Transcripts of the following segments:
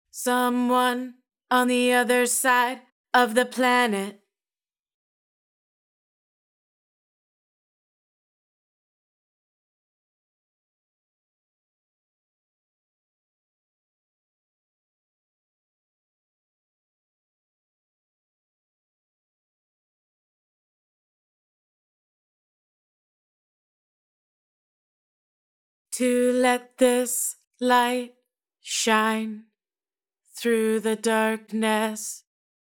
Someone on the other side of the planet. To let this light shine through the darkness.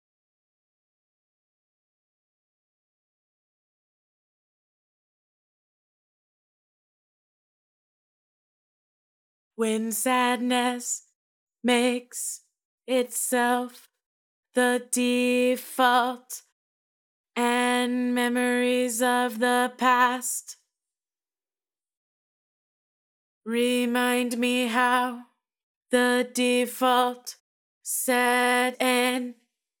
When sadness makes itself the default and memories of the past remind me how the default set in.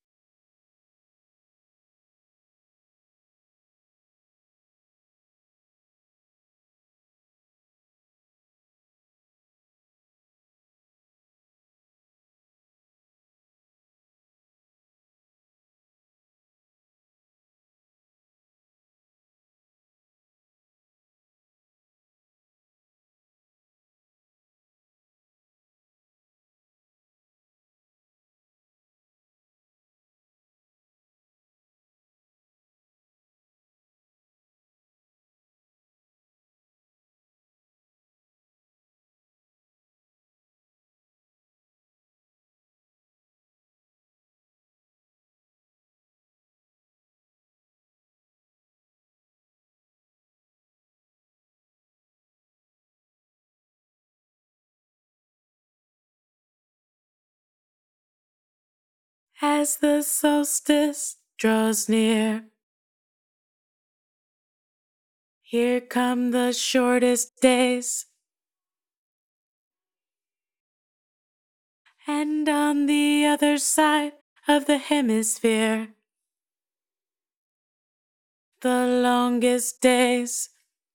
As the solstice draws near, here come the shortest days. And on the other side of the hemisphere, the longest days.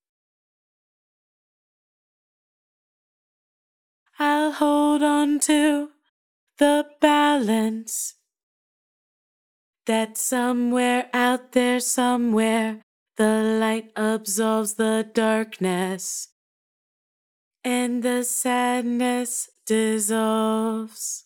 I'll hold on to the balance that somewhere out there, somewhere, the light absolves the darkness and the sadness dissolves.